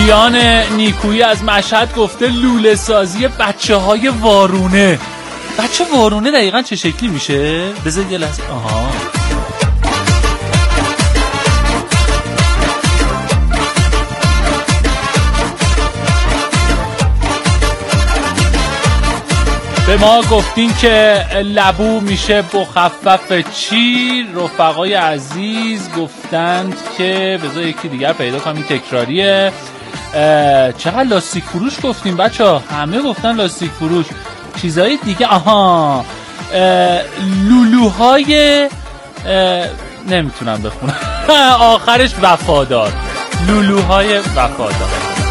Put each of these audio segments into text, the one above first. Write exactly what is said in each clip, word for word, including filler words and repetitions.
کیان نیکویی از مشهد گفته لوله سازی بچه های وارونه. بچه وارونه دقیقا چه شکلی میشه؟ بذارید یه لحظه. آها به ما گفتین که لبو میشه مخفف چی؟ رفقای عزیز گفتند که بذار یکی دیگر پیدا کنم، این تکراریه. چقدر لاستیک فروش گفتیم بچه ها؟ همه گفتن لاستیک فروش. چیزهای دیگه آها لولوهای نمیتونم بخونم آخرش وفادار. لولوهای وفادار.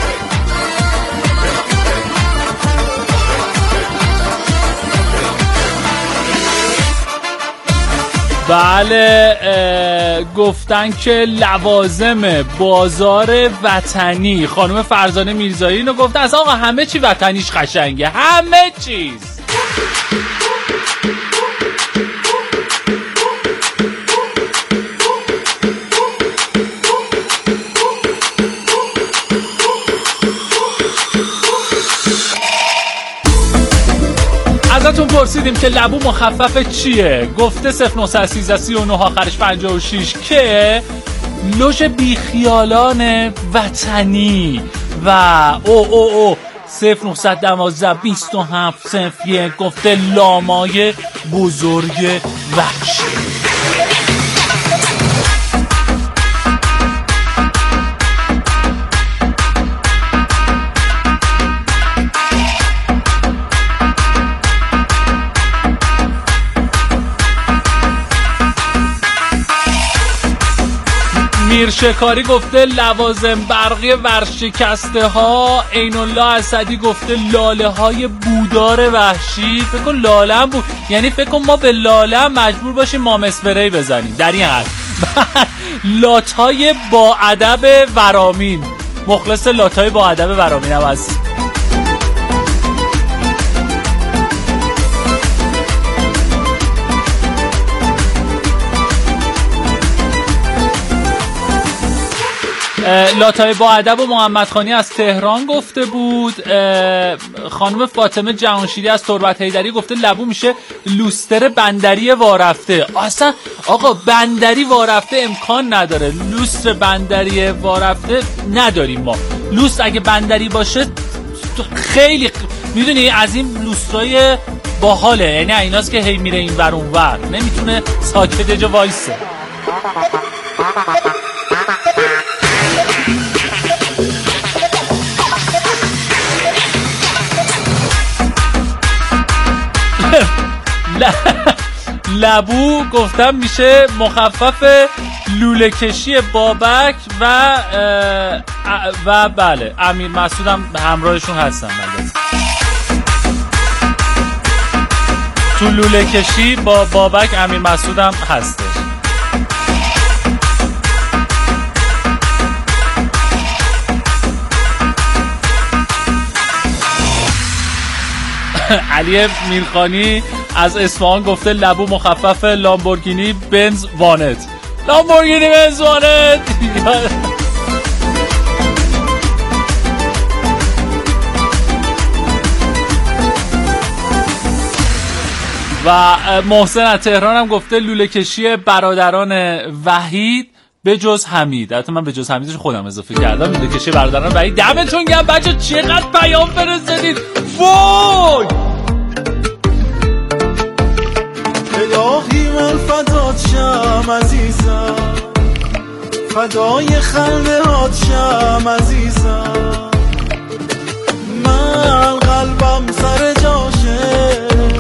بله گفتن که لوازم بازار وطنی. خانم فرزانه میرزایی اینو گفته اصلا آقا همه چی وطنیش قشنگه، همه چیز. ازتون پرسیدیم که لبو مخفف چیه؟ گفته صفر نه یک سه سی و نه آخرش پنجاه و شش که لوژ بیخیالان وطنی. و او او او صفر نه یک دو بیست و هفت صفر یک گفته لامای بزرگ وحشی. میرشکاری گفته لوازم برقی ورشکسته ها. عین الله اسدی گفته لاله های بودار وحشی. فکر کن لاله هم بود، یعنی فکر کن ما به لاله هم مجبور باشیم مام اسپری بزنیم در این حد. لاتای با ادب ورامین. مخلص لاتای با ادب ورامین هم هست. لاتای با ادب و محمد خانی از تهران گفته بود. خانم فاطمه جهانشیری از تربت حیدری گفته لبو میشه لوستر بندری وارفته. اصلا آقا بندری وارفته امکان نداره، لوستر بندری وارفته نداریم ما. لوست اگه بندری باشه خیلی میدونی از این لوسترای باحاله، یعنی ایناست که هی میره این ور اون ور، نمیتونه ساکت جا وایسه. لبو گفتم میشه مخفف لوله کشی بابک و و بله امیر مسعود هم همراهشون هستن. تو لوله کشی با بابک امیر مسعود هم هستش. علی میرخانی از اصفهان گفته لبو مخفف لامبورگینی بنز وانت. لامبورگینی بنز وانت. و محسن از تهران هم گفته لوله کشی برادران وحید به جز حمید. البته من به جز حمیدش خودم اضافه کردم. لوله کشی برادران وحید. دمتون گرم بچه، چقدر پیام فرستادید. وای الهی من فدات شم عزیزم، فدای خنده هات شم عزیزم. من قلبم سر جاشه،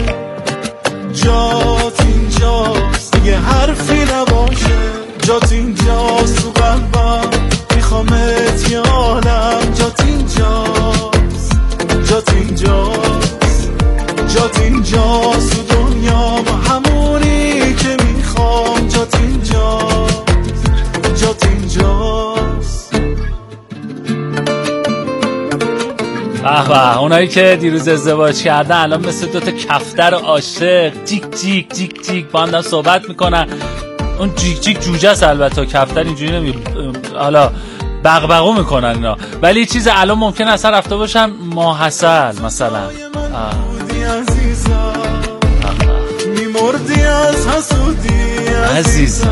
جات اینجاست دیگه حرفی نباشه. جات اینجاست تو قلبم، میخوامت یه عالم. جات اینجاست، جات اینجاست، جات اینجاست تو دنیا با همونی که میخوام. جات اینجاست، جات اینجاست. به به، اونایی که دیروز ازدواج کردن الان مثل دوتا کفتر عاشق جیک جیک جیک جیک با هم صحبت میکنن. اون جیک جیک جوجه است البته، کفتر اینجوری نمیگه. حالا بغبغو میکنن اینا. ولی چیز الان ممکن اصلا رفته باشم ماحصل مثلا. میمردی از حسودی عزیزم،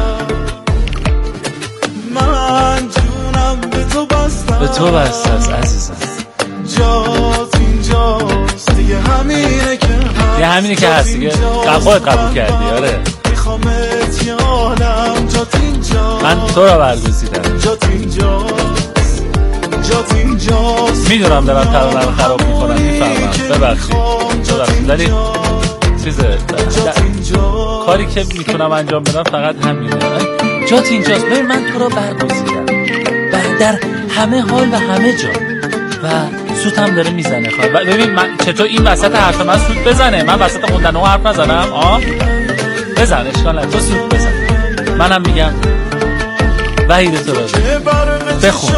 من جونم به تو بسته به تو بسته است عزیزم. جات اینجاست دیگه، همینه که هست دیگه همینه که هست دیگه. خودت قبول کردی. آره میخوامت یالم، جات اینجاست، من تو را برگزیدم. جات اینجاست، جات اینجاست. میدونم دارم ترانه رو خراب میکنم، میفهمم، ببخشید ببخشید، ولی چیزه کاری که میتونم انجام بدم فقط همینه. جات اینجاست. ببین من تو را برگزیدم در همه حال و همه جا و سوتم داره میزنه. خواهد ببین من چطور این وسط حرف من سوت بزنه، من وسط خوندن و حرف نزنم. آه بزن، اشکال نداره، تو سوت بزن. منم میگم وحید تو بزن، بخون.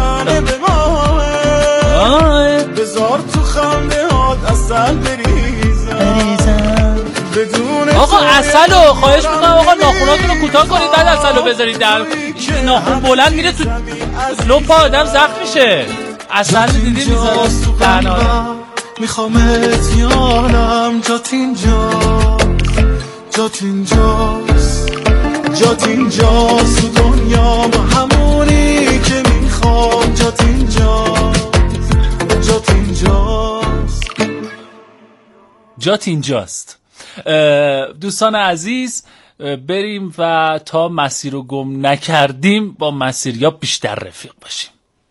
بذار تو خنده هات اصل بریزم. آقا اصلو خواهش میکنم آقا ناخوناتون رو کوتاه کنید بعد اصلو بذارید. در ناخون بلند میره تو لپ آدم زخم میشه. اصل دیدی میذاره تنها. میخوامت یالم، جات اینجاست، جات اینجاست، جات اینجاست تو دنیا با همونی که میخوام. جات اینجاست، جات اینجاست، جات اینجاست. دوستان عزیز بریم و تا مسیر رو گم نکردیم با مسیریاب بیشتر رفیق باشیم.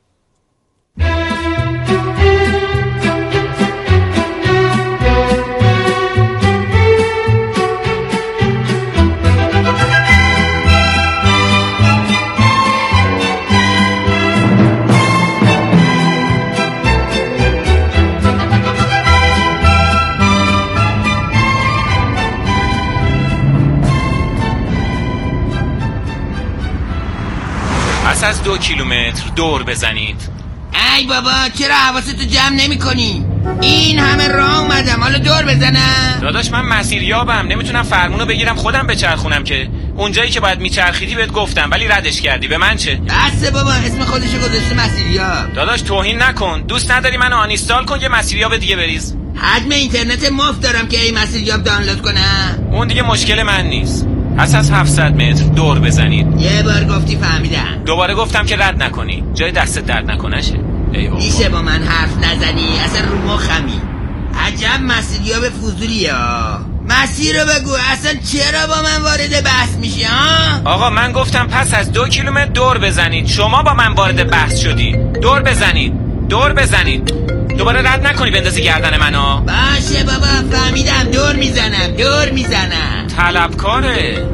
پس از دو کیلومتر دور بزنید. ای بابا چرا حواستو جمع نمی کنی؟ این همه راه اومدم حالا دور بزنم؟ داداش من مسیریابم، نمیتونم فرمونو بگیرم خودم بچرخونم که. اونجایی که باید میچرخیدی بهت گفتم ولی ردش کردی، به من چه؟ بسه بابا، اسم خودشو گذاشته مسیریاب. داداش توهین نکن، دوست نداری منو آنینستال کن یه مسیریاب دیگه بریز. حجم اینترنت مفت دارم که این مسیریاب دانلود کنم. اون دیگه مشکل من نیست. پس از هفتصد متر دور بزنید. یه بار گفتی فهمیدم. دوباره گفتم که رد نکنی، جای دستت درد نکنشه. ای بابا میشه با من حرف نزنی؟ اصلا رو مخمی. عجب مسیریاب فضولیه ها. مسیر رو بگو، اصلا چرا با من وارد بحث میشی ها؟ آقا من گفتم پس از دو کیلومتر دور بزنید، شما با من وارد بحث شدی. دور بزنید، دور بزنید، دوباره رد نکنی بندازی گردن منو. باشه بابا فهمیدم، دور میزنم دور میزنم. طلبکاره.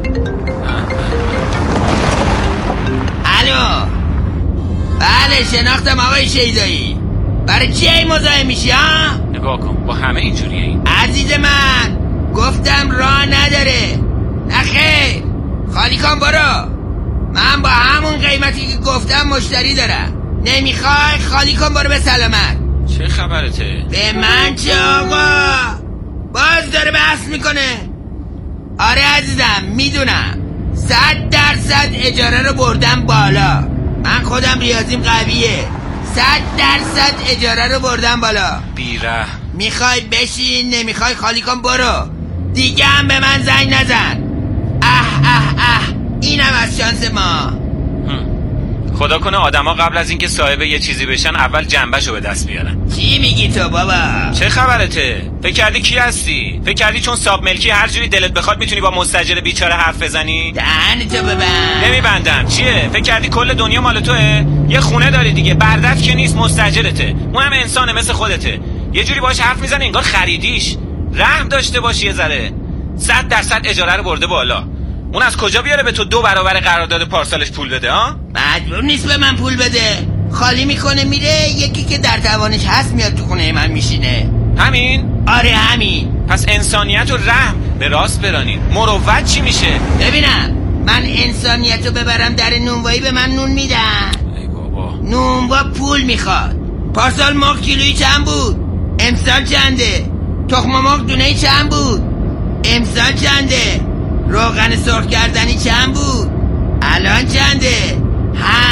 الو بله شناختم آقای شیدایی. برای چی این مزاحم میشی ها؟ نگاه کن با همه اینجوریه این. عزیز من گفتم راه نداره. نخیر خالی کن برو. من با همون قیمتی که گفتم مشتری دارم. نمیخوای خالی کن برو به سلامت. چه خبرته؟ به من چه آقا؟ باز داره بحث میکنه. آره عزیزم میدونم صد درصد اجاره رو بردم بالا. من خودم ریاضیم قویه. صد درصد اجاره رو بردم بالا. بیره میخوای بشین، نمیخوای خالی کن برو. دیگه هم به من زنگ نزن. اه اه اه اینم از شانس ما. خدا کنه آدما قبل از اینکه صاحب یه چیزی بشن اول جنبشو به دست بیارن. چی میگی تو بابا؟ چه خبرته؟ فکر کردی کی هستی؟ فکر کردی چون ساب ملکی هر جوری دلت بخواد میتونی با مستاجر بیچاره حرف بزنی؟ دهنتو ببند. نمیبندم. چیه؟ فکر کردی کل دنیا مال توئه؟ یه خونه داری دیگه، بردت که نیست، مستاجرته. اون هم انسانه مثل خودته. یه جوری باهاش حرف میزنه انگار خریدیش. رحم داشته باشی یه ذره. صد درصد اجاره رو برده بالا. اون از کجا بیاره به تو دو برابر قرارداد پارسالش پول بده ها؟ مجبور نیست به من پول بده. خالی میکنه میره، یکی که در توانش هست میاد تو خونه من میشینه. همین؟ آره همین. پس انسانیت و رحم به راست برانید. مروت چی میشه؟ ببینم من انسانیت رو ببرم در نونوایی به من نون میدن؟ ای بابا نونوا پول میخواد. پارسال مرغ کیلویی چند بود؟ امسال چنده؟ تخم مرغ دونه‌ای چند بود؟ امسال چنده؟ روغن سرخ کردنی چند بود؟ الان چنده؟ همه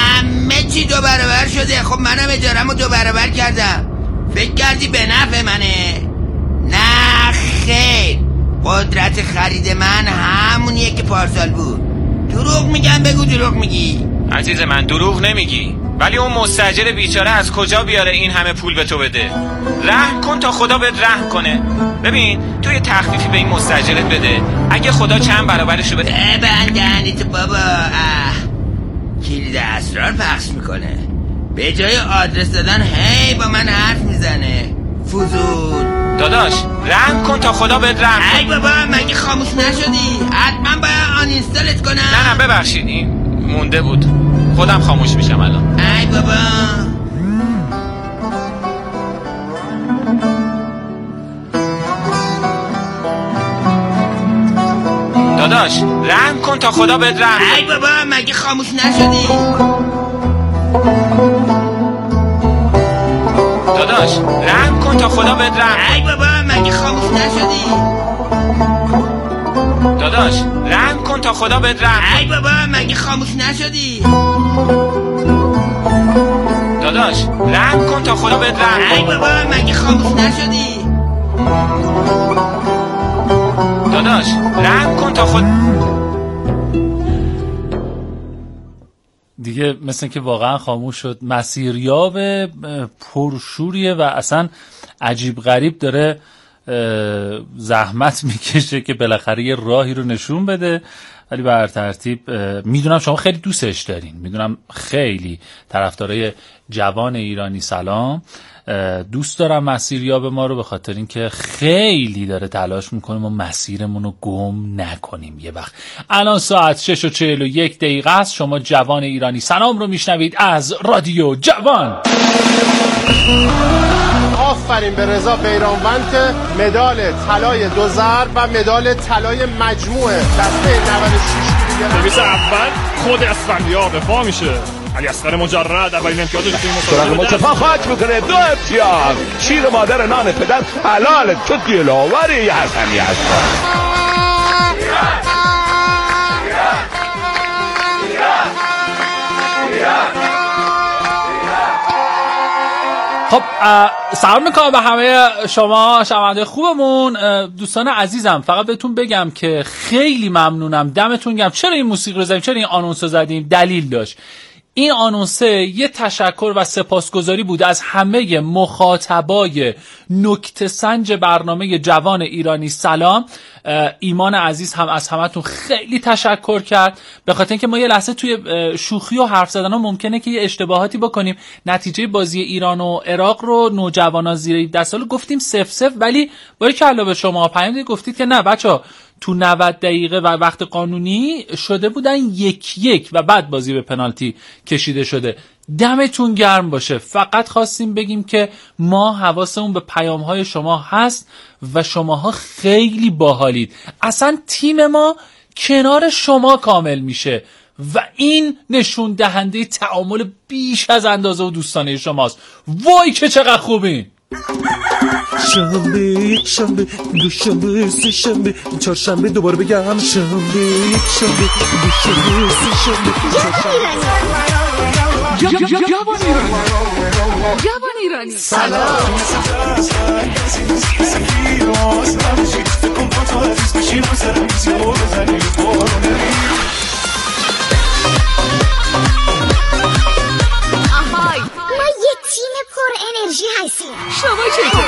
همه چی دو برابر شده. خب منم اجاره‌مو دو برابر کردم. فکر کردی به نفع منه؟ نه خیر، قدرت خرید من همونیه که پارسال بود. دروغ میگم بگو دروغ میگی. عزیز من دروغ نمیگی، ولی اون مستاجر بیچاره از کجا بیاره این همه پول به تو بده؟ رحم کن تا خدا بهت رحم کنه. ببین تو یه تخفیفی به این مستاجرت بده، اگه خدا چند برابرشو بده. ببندنی تو بابا. اه کلید اسرار پخش میکنه، به جای آدرس دادن هی با من حرف میزنه. فضول. داداش رحم کن تا خدا بهت رحم کنه. ای بابا مگه خاموش نشدی؟ حتما باید آن اینستالت کنم. نه نه ببخشید این مونده بود، خودم خاموش میشم الان. ای بابا داداش رحم کن تا خدا بهت رحم کنه. ای بابا مگه خاموش نشدی؟ داداش رحم کن تا خدا بهت رحم. ای بابا مگه خاموش نشدی؟ داداش رحم کن تا خدا بهت رحم. ای بابا مگه خاموش نشدی؟ داداش رحم کن تا خدا بهت رحم. ای بابا مگه خاموش نشدی؟ داداش رحم کن تا خود. دیگه مثل که واقعا خاموش شد. مسیریاب پرشوریه و اصلا عجیب غریب داره زحمت میکشه که بالاخره یه راهی رو نشون بده. ولی بر ترتیب میدونم شما خیلی دوستش دارین، میدونم خیلی طرفدارای جوان ایرانی سلام دوست دارم مسیریاب ما رو، به خاطر اینکه خیلی داره تلاش میکنه ما مسیرمون رو گم نکنیم یه وقت. الان ساعت شش و چهل و یک دقیقه است. شما جوان ایرانی سلام رو میشنوید از رادیو جوان. آفرین به رضا بیرانوند که مدال طلای دو ضرب و مدال طلای مجموعه دسته نود و شش کیلوگرم. سرویس اول خود اسفندیار دفاع میشه. علی اصغر مجرد اولین امتیاز رو توی مسابقه مصطفی خاک میکنه. دو امتیاز. شیر مادر نان پدر حلاله. تو دلاوری یه حسنی هست. خب سلام میکنم به همه شما شنونده خوبمون. دوستان عزیزم فقط بهتون بگم که خیلی ممنونم، دمتون گرم. چرا این موسیقی رو زدیم، چرا این آنونس رو زدیم؟ دلیل داشت. این آنونسه یه تشکر و سپاسگزاری بود از همه مخاطبای نکته سنج برنامه جوان ایرانی سلام. ایمان عزیز هم از همتون خیلی تشکر کرد، به خاطر اینکه ما یه لحظه توی شوخی و حرف زدن ها ممکنه که یه اشتباهاتی بکنیم. نتیجه بازی ایران و عراق رو نوجوانا زیر هفده سال گفتیم صفر صفر، ولی باری کلا به شما پیام گفتید که نه بچا تو نود دقیقه و وقت قانونی شده بودن یک یک و بعد بازی به پنالتی کشیده شده. دمتون گرم باشه. فقط خواستیم بگیم که ما حواسمون به پیام‌های شما هست و شماها خیلی باحالید. اصلا تیم ما کنار شما کامل میشه و این نشون دهنده تعامل بیش از اندازه و دوستانه شماست. وای که چقدر خوبین. شنبه شنبه دوشنبه سه شنبه چهارشنبه دوباره بگم شنبه یک شنبه دوشنبه سه شنبه جوان ایرانی جوان ایرانی سلام. آهای ما یه تیم پر انرژی هستیم. شما چطور؟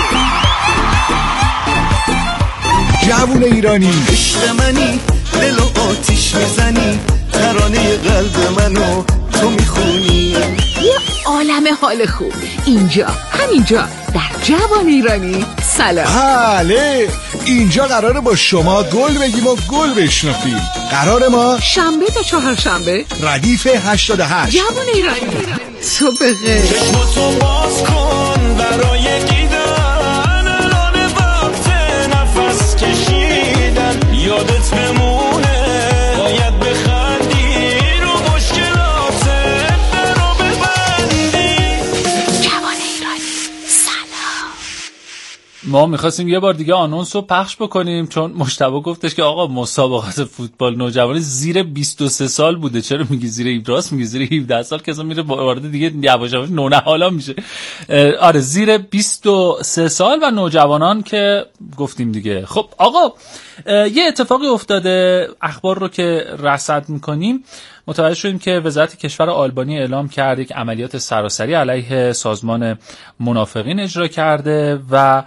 جوون ایرانی عشق منی دل و آتیش میزنی ترانه قلب منو تو میخونی. یه عالم حال خوب اینجا همینجا در جوان ایرانی سلام. بله اینجا قراره با شما گل بگیم و گل بشنفیم. قرار ما شنبه تا چهارشنبه ردیف هشتاد و هشت. جوان ایرانی تو بخیر. چشماتو باز کن برای دیدن الان وقت نفس کشیدن یادت بمونه باید بخندی رو مشکلاتت رو ببندی. جوان ایرانی سلام. ما میخواستیم یه بار دیگه آنونس رو پخش بکنیم، چون مجتبی گفتش که آقا مسابقات فوتبال نوجوانی زیر بیست و سه سال بوده. چرا میگی زیر راست میگی زیر هفده سال که اصلا میره وارد دیگه یواش یواش نونهالا میشه. آره زیر بیست و سه سال و نوجوانان که گفتیم دیگه. خب آقا یه اتفاقی افتاده، اخبار رو که رصد میکنیم متوجه شدیم که وزارت کشور آلبانی اعلام کرد یک عملیات سراسری علیه سازمان منافقین اجرا کرده و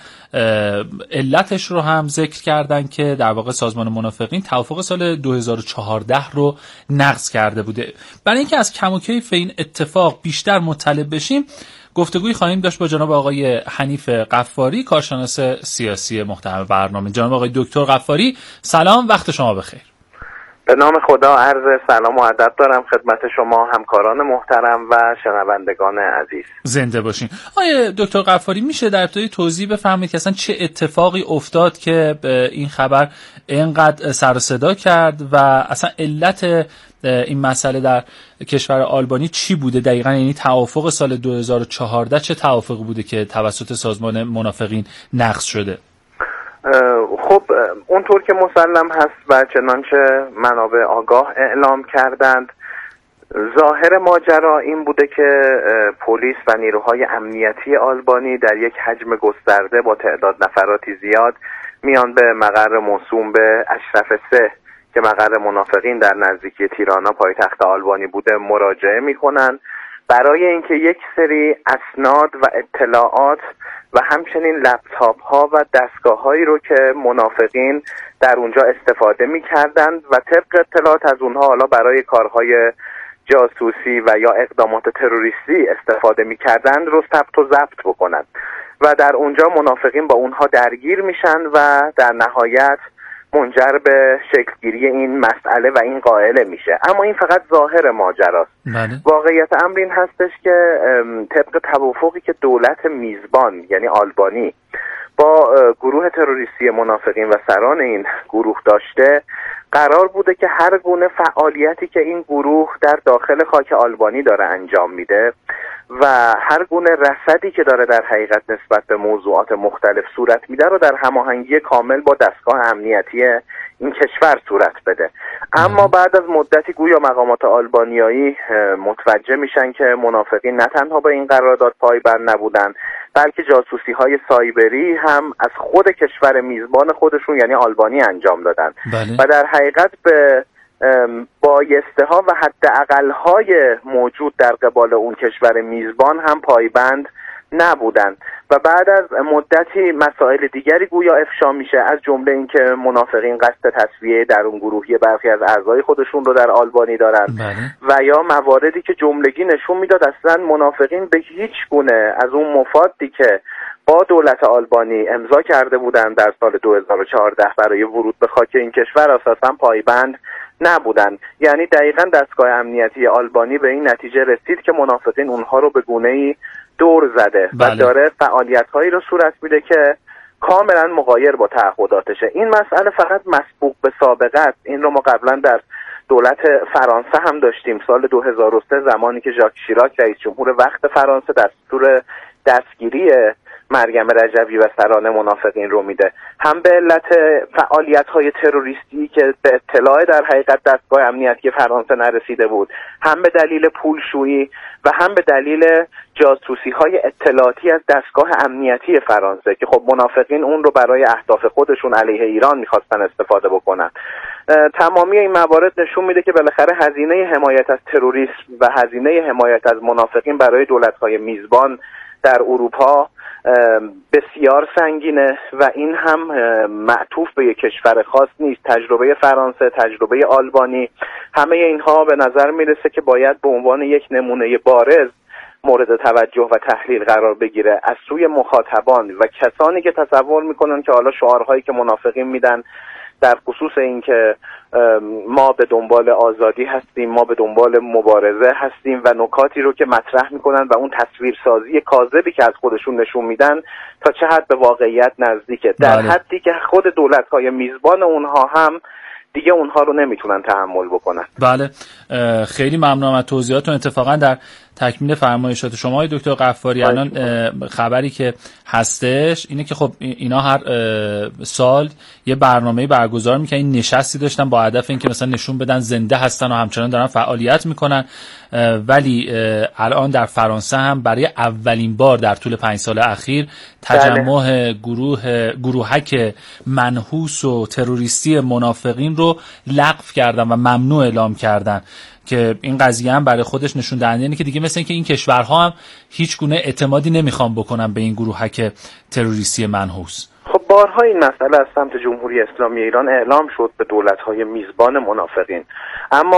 علتش رو هم ذکر کردن که در واقع سازمان منافقین توافق سال دو هزار و چهارده رو نقض کرده بوده. برای اینکه از کم و کیف این اتفاق بیشتر مطلع بشیم گفتگوی خواهیم داشت با جناب آقای حنیف غفاری، کارشناس سیاسی محترم برنامه. جناب آقای دکتر غفاری سلام، وقت شما بخیر. به نام خدا عرض سلام و ادب دارم خدمت شما همکاران محترم و شنوندگان عزیز. زنده باشین. آقای دکتر غفاری میشه در ابتدای توضیح بفرمایید که اصلا چه اتفاقی افتاد که این خبر اینقدر سر و صدا کرد و اصلا علت این مسئله در کشور آلبانی چی بوده دقیقاً؟ یعنی توافق سال دو هزار و چهارده چه توافقی بوده که توسط سازمان منافقین نقض شده؟ خب اونطور که مسلم هست و چنانچه منابع آگاه اعلام کردند، ظاهر ماجرا این بوده که پلیس و نیروهای امنیتی آلبانی در یک حجم گسترده با تعداد نفراتی زیاد میان به مقر موسوم به اشرف سه که مقر منافقین در نزدیکی تیرانا پایتخت آلبانی بوده مراجعه میکنن برای اینکه یک سری اسناد و اطلاعات و همچنین لپتاپ ها و دستگاه هایی رو که منافقین در اونجا استفاده میکردند و طبق اطلاعات از اونها حالا برای کارهای جاسوسی و یا اقدامات تروریستی استفاده میکردند رو ثبت و ضبط بکنند و در اونجا منافقین با اونها درگیر میشن و در نهایت منجر به شکلگیری این مسئله و این قائله میشه. اما این فقط ظاهر ماجراست. بله. واقعیت امر این هستش که طبق توافقی که دولت میزبان یعنی آلبانی با گروه تروریستی منافقین و سران این گروه داشته، قرار بوده که هر گونه فعالیتی که این گروه در داخل خاک آلبانی داره انجام میده و هر گونه رصدی که داره در حقیقت نسبت به موضوعات مختلف صورت میده رو در هماهنگی کامل با دستگاه امنیتی این کشور صورت بده. اما بعد از مدتی گویا مقامات آلبانیایی متوجه میشن که منافقین نه تنها به این قرارداد پایبند نبودن بلکه جاسوسی های سایبری هم از خود کشور میزبان خودشون یعنی آلبانی انجام دادن. بله. و در حقیقت به بایسته ها و حداقل های موجود در قبال اون کشور میزبان هم پایبند نبودن و بعد از مدتی مسائل دیگری گویا افشا میشه، از جمله اینکه منافقین قصد تصفیه در اون گروهی برخی از اعضای خودشون رو در آلبانی دارن. بله. و یا مواردی که جملگی نشون میداد اصلا منافقین به هیچ گونه از اون مفادی که با دولت آلبانی امضا کرده بودند در سال دو هزار و چهارده برای ورود به خاک این کشور اساسا پایبند نبودن. یعنی دقیقاً دستگاه امنیتی آلبانی به این نتیجه رسید که منافقین اونها رو به گونه‌ای دور زده. بله. و داره فعالیت‌هایی رو صورت میده که کاملا مغایر با تعهداتشه. این مسئله فقط مسبوق به سابقه است. این رو ما قبلا در دولت فرانسه هم داشتیم سال دو هزار و سه زمانی که ژاک شیراک رئیس جمهور وقت فرانسه دستور دستگیری مریم رجوی و سران منافقین رو میده، هم به علت فعالیت‌های تروریستی که به اطلاع در حقیقت دستگاه امنیتی فرانسه نرسیده بود، هم به دلیل پولشویی و هم به دلیل جاسوسی‌های اطلاعاتی از دستگاه امنیتی فرانسه که خب منافقین اون رو برای اهداف خودشون علیه ایران می‌خواستن استفاده بکنن. تمامی این موارد نشون میده که بالاخره هزینه حمایت از تروریسم و هزینه حمایت از منافقین برای دولت‌های میزبان در اروپا بسیار سنگینه و این هم معطوف به یک کشور خاص نیست. تجربه فرانسه، تجربه آلبانی، همه اینها به نظر میرسه که باید به عنوان یک نمونه بارز مورد توجه و تحلیل قرار بگیره از سوی مخاطبان و کسانی که تصور میکنن که حالا شعارهایی که منافقین میدن در خصوص این که ما به دنبال آزادی هستیم، ما به دنبال مبارزه هستیم و نکاتی رو که مطرح میکنن و اون تصویرسازی کاذبی که از خودشون نشون میدن تا چه حد به واقعیت نزدیکه، در بله. حدی که خود دولت‌های میزبان اونها هم دیگه اونها رو نمیتونن تحمل بکنن. بله، خیلی ممنونم از توضیحاتتون. اتفاقا در تکمیل فرمایشات شما های دکتر غفاری، الان خبری که هستش اینه که خب اینا هر سال یه برنامه‌ای برگزار میکنن، این نشستی داشتن با هدف اینکه مثلا نشون بدن زنده هستن و همچنان دارن فعالیت میکنن، ولی الان در فرانسه هم برای اولین بار در طول پنج سال اخیر تجمع گروه گروهک منحوس و تروریستی منافقین رو لغو کردن و ممنوع اعلام کردن که این قضیه هم برای خودش نشون دهنده اینه که دیگه مثل اینکه این کشورها هم هیچ گونه اعتمادی نمیخوان بکنن به این گروهک تروریستی منحوس. خب بارها این مسئله از سمت جمهوری اسلامی ایران اعلام شد به دولت‌های میزبان منافقین، اما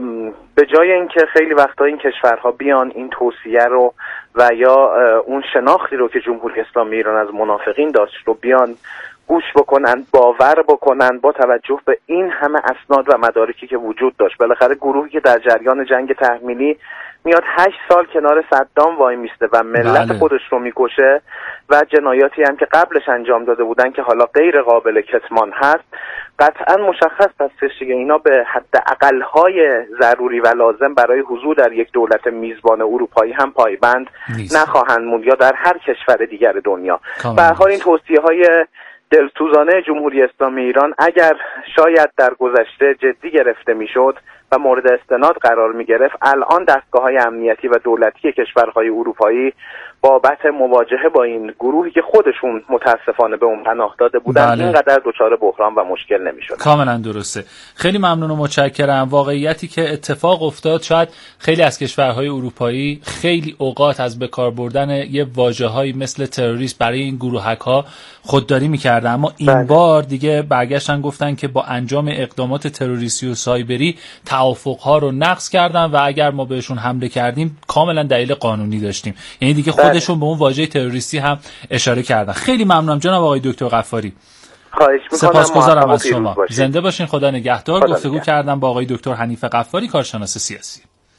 به جای اینکه خیلی وقتا این کشورها بیان این توصیه رو و یا اون شناختی رو که جمهوری اسلامی ایران از منافقین داشت رو بیان گوش بکنن، باور بکنن با توجه به این همه اسناد و مدارکی که وجود داشت. بالاخره گروهی که در جریان جنگ تحمیلی میاد هشت سال کنار صدام وای میسته و ملت بله. خودش رو میکشه و جنایاتی هم که قبلش انجام داده بودن که حالا غیر قابل کتمان هست، قطعا مشخص هستش که اینا به حد اقل‌های ضروری و لازم برای حضور در یک دولت میزبان اروپایی هم پایبند نیست. نخواهند موند یا در هر کشور دیگر دنیا. به هر حال این توصیه‌های دلسوزانه جمهوری اسلامی ایران اگر شاید در گذشته جدی گرفته میشد و مورد استناد قرار می گرفت، الان دستگاه‌های امنیتی و دولتی کشورهای اروپایی بابت مواجهه با این گروهی که خودشون متاسفانه به اون پناه داده بودن بله. اینقدر دچار بحران و مشکل نمی‌شد. کاملا درسته. خیلی ممنون و متشکرم. واقعیتی که اتفاق افتاد، شاید خیلی از کشورهای اروپایی خیلی اوقات از بکار بردن یه واژه‌هایی مثل تروریست برای این گروهک‌ها خودداری می‌کردن، اما این بله. بار دیگه برگشتن گفتن که با انجام اقدامات تروریستی و سایبری توافق‌ها رو نقض کردن و اگر ما بهشون حمله کردیم کاملا دلیل قانونی داشتیم. یعنی دیگه خودشون به اون واژه تروریستی هم اشاره کردن. خیلی ممنونم جناب آقای دکتر غفاری. خواهش می‌کنم. سپاسگزارم از شما. باشید. زنده باشین. خدا نگهدار. خدا گفتگو نگهدار. کردم با آقای دکتر حنیفه غفاری، کارشناس سیاسی.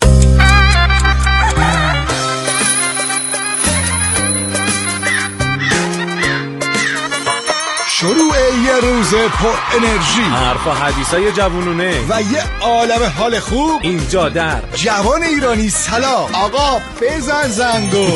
شروع یه روز پر انرژی، حرف و حدیثای جوونونه و یه عالم حال خوب اینجا در جوان ایرانی. سلام آقا، بزن زنگو.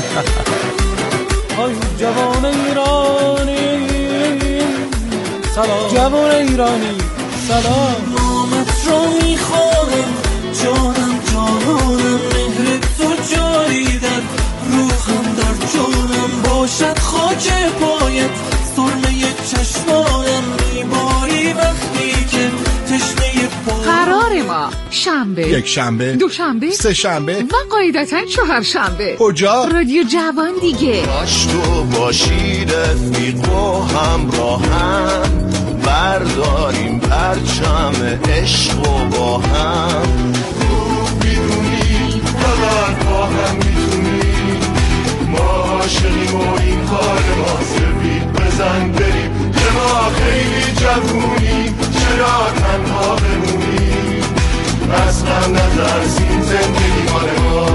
آی جوان ایرانی سلام، جوان ایرانی سلام. نامت رو میخوام جانم جانانم، مهر تو جاری در روحم در جانم باشد، خاک پایت سرمه چشمانم میباری وقتی که تشنه پا. قرار ما شنبه، یک شنبه، دو شنبه، سه شنبه و قاعدتا چهار شنبه. کجا؟ رادیو جوان دیگه. باش تو باشی رفیق و همراهم، برداریم پرچم عشق و با هم. خوب میدونی فقط با هم میتونی، ما عاشقیم و این کار ما سفید بزن بریم، که ما خیلی جوونیم چرا تنها بمونیم، از غم نترسیم زندگی مال ما.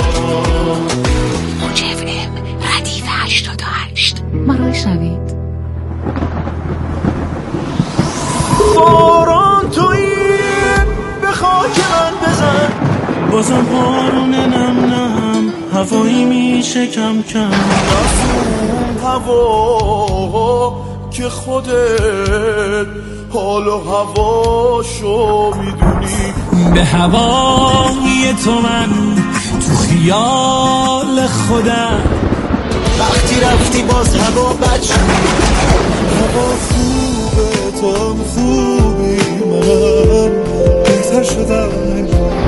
موج اف ام ردیف هشتاد و هشت. ما رو شنید. باران تویی به خاک من بزن، بازم بارون نم نم هوایی میشه کم کم، رسون هوا که خودت حال و هواشو میدونی. به هوای تو من تو خیال خودم، وقتی رفتی باز هوا بچ هوا خوبه تو هم خوبی، من بهتر شدم.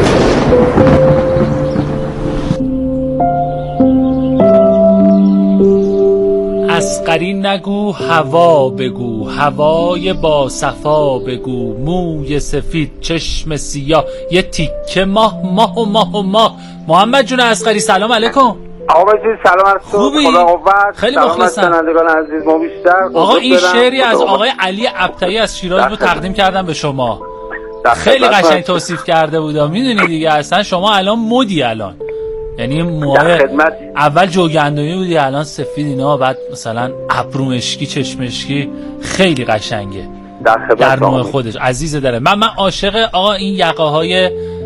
اسقری نگو هوا بگو، هوای با صفا بگو، موی سفید چشم سیاه یه تیکه ماه ماه و ماه و ماه. محمد جون اسقری سلام علیکم. آقا جون سلام علیکم. خوبی؟ خدا قوت. خیلی مخلصم. شنوندگان عزیز ما بیشتر. آقا این شعری از آقای علی ابطحی از شیراز رو تقدیم کردم به شما. خیلی قشنگ توصیف کرده بودا. میدونی دیگه اصلا شما الان مدی الان، یعنی موهای اول جوگندمی بودی الان سفید اینا، بعد مثلا ابرو مشکی چشم مشکی، خیلی قشنگه در, در نوع خودش. عزیز داره من من عاشق آقا این یقه های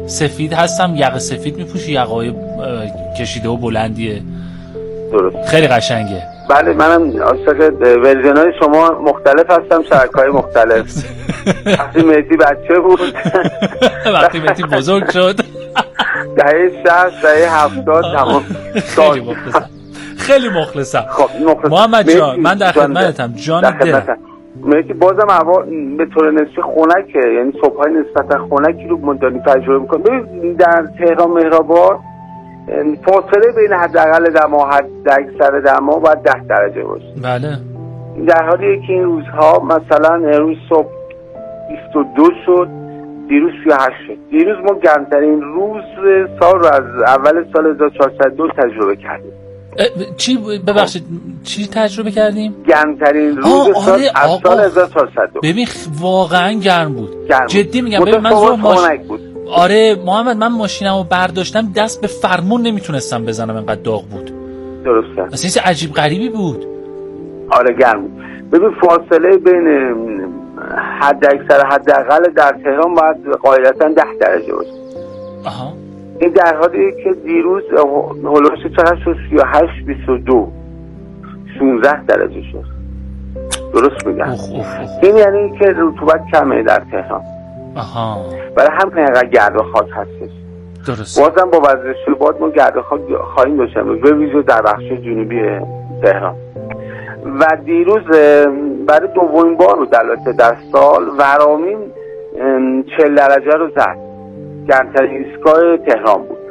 سفید هستم، یقه سفید میپوشی، یقه‌های کشیده و بلندیه. درست. خیلی قشنگه. بله منم عاشق ورژن‌های شما مختلف هستم، شرکای مختلف. وقتی مهدی بچه بود، وقتی مهدی بزرگ شد، دهه شصت دهه هفتاد تمام. خیلی مخلصم. خیلی مخلصم. خب مخلصم. محمد جان من در خدمتم. جان دل. مهدی بازم هوا به طور نسبی خنکه، یعنی صبحای نسبتا خنکی رو مدانی تجربه می‌کنم. ببین در تهران مهرآباد فاصله بین حداقل دما و حد اکثر دما باید ده درجه باشه. بله. در حالی که این روزها مثلا روز صبح بیست و دو شد، دیروز سی و هشت شد. دیروز ما گرمترین روز سال رو از اول سال هزار و چهارصد و دو تجربه کردیم. چی ببخشید چی تجربه کردیم؟ گرمترین روز سال آره از سال هزار و چهارصد و دو. ببین واقعا گرم بود. گرم جدی میگم. ببین من زور ماشین بود. آره محمد من ماشینمو برداشتم دست به فرمون نمیتونستم بزنم انقدر داغ بود. درسته. اصلا عجیب غریبی بود. آره گرم بود. ببین فاصله بین حد اکثر حداقل در تهران باید قاعدتا ده درجه باشه. آها. این در حالی که دیروز هولوش چقدر شد؟ سی و هشت بیست و دو شانزده درجه شد. درست میگم. این یعنی که رطوبت کمه در تهران. آها. برای همین اینقدر گرد و خاک هستش. درست. بازم با وزش باد ما گرد و خاک خواهیم داشت به ویژه در بخش جنوبی تهران. و دیروز برای دومین بار رو در در سال ورامین چهل درجه رو زد. گرمترین ایستگاه تهران بود.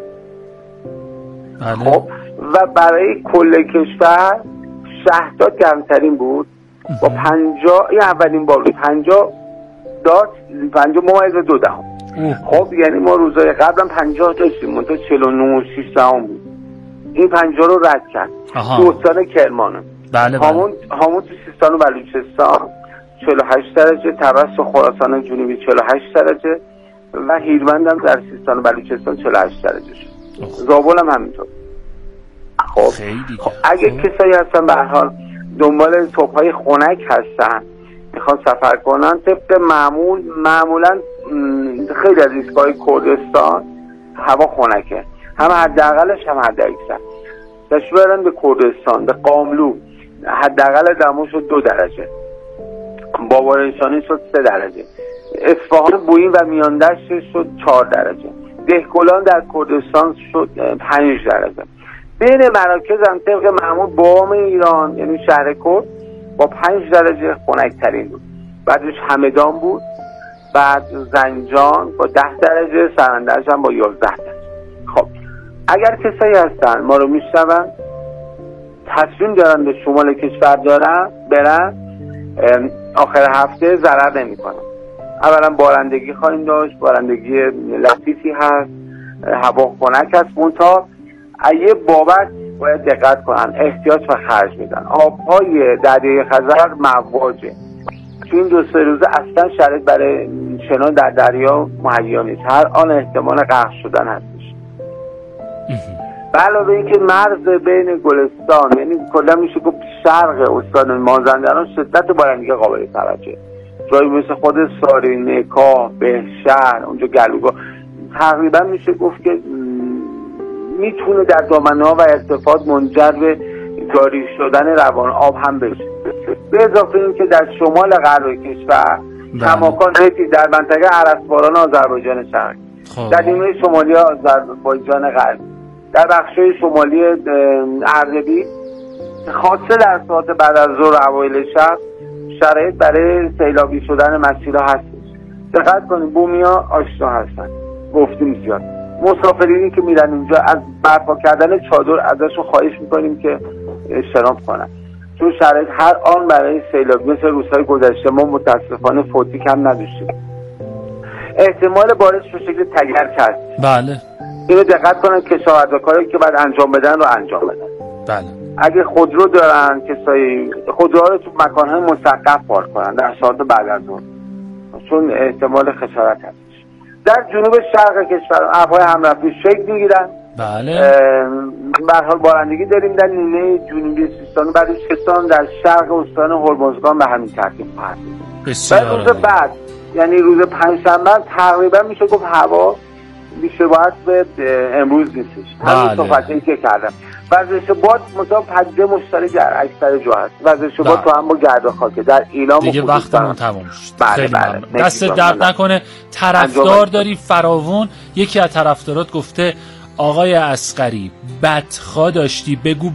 بله. خب و برای کل کشور شهرداد گرمترین بود با پنجاه، این اولین بار بود، پنجاه داد پنجاه ممیز دو دهم. خب یعنی ما روزای قبلا پنجاه داشتیم منتها چهل و نه و شش دهم بود. این پنجاه رو رد کرد. تو استان کرمان. بله هامون هامون تو سیستان و بلوچستان چهل و هشت درجه، طرس و خراسان جنوبی چهل و هشت درجه و هیرمند هم در سیستان و بلوچستان چهل و هشت درجه شد. زابل هم همینطور. خب, خب اگه کسایی هستن به هر حال دنبال صبح‌های خنک هستن میخوان سفر کنن، طبق معمول معمولا خیلی از ایستگاه کردستان هوا خنکه، هم حداقلش هم حد اکثر. داشت برن به کردستان، به قاملو حداقل دما شد دو درجه، بابارنشانی شد سه درجه، اصفهان بوئین و میاندشت شد چهار درجه، دهکلان در کردستان شد پنج درجه. بین مراکز هم طبق معمول بام ایران یعنی شهر کرد با پنج درجه خنک‌ترین بود، بعدش همدان بود، بعد زنجان با ده درجه، سرندج هم با یازده درجه. خب اگر کسایی هستن ما رو میشنون تصمیم دارن به شمال کشور دارن برن، آخر هفته ضرر نمی کنن. اولا بارندگی خواهیم داشت، بارندگی لطیفی هست، هوا خنک هست، منتها یه بابت باید دقت کنن، احتیاط و خرج میدن. آبهای دریای خزر مواجه، چون این دو سه روزه اصلا شرایط برای شنا در دریا مهیا نیست، هر آن احتمال غرق شدن هستش. به علاوه اینکه مرز بین گلستان یعنی کلا میشه گفت شرق استان مازندران شدت بارندگی قابل توجه، جایی مثل خود سارینه، کاه، بهشهر، اونجا گلوگاه تقریبا میشه گفت که میتونه در دامنه‌ها و ارتفاعات منجر به جاری شدن روان آب هم بشه. به اضافه این که در شمال غرب کشور کماکان رسی در منطقه عرسباران آذربایجان شرقی، در نیمه شمالی آذربایجان غربی، در بخش‌های شمالی اردبیل خاصه در ساعات بعد از ظهر اوایل شب شرایط برای سیلابی شدن مسیرها هستش. دقت کنید بومیا آشنا هستن، گفتیم زیاد. مسافرینی که میرن اونجا از برپا کردن چادر ازشون خواهش میکنیم که اجتناب کنن، چون شرایط هر آن برای سیلابی مثل روزهای گذشته ما متاسفانه فوتی کم نداشتیم. احتمال بارش به شکل تگرگ هست. بله. اینو دقت کنن که کشاورزا کاری که باید انجام بدن رو انجام بدن. بله. اگه خودرو دارن کسایی خودروها رو تو مکان‌های مسقف پارک کنن در ساعت بعد از ظهر، چون احتمال خسارت هست. در جنوب شرق کشور ابرهای همرفتی شکل میگیرن. بله. به هر حال بارندگی داریم در نیمه جنوبی سیستان و بلوچستان، در شرق استان هرمزگان به همین ترتیب هست. بسیار روز بعد یعنی روز پنجشنبه تقریبا میشه گفت هوا بی‌شباهت به امروز نیستش. همین صحبتی که کردم. وزش باد مثلا پدیده مشترک در اکثر جا هست. وزش باد تو هم با گرد خاک در ایلام دیگه وقتمون تموم شد. بله بله. دست درد نکنه. طرفدار داری فراوون. یکی از طرفدارات گفته آقای عسقری بدخوا داشتی بگو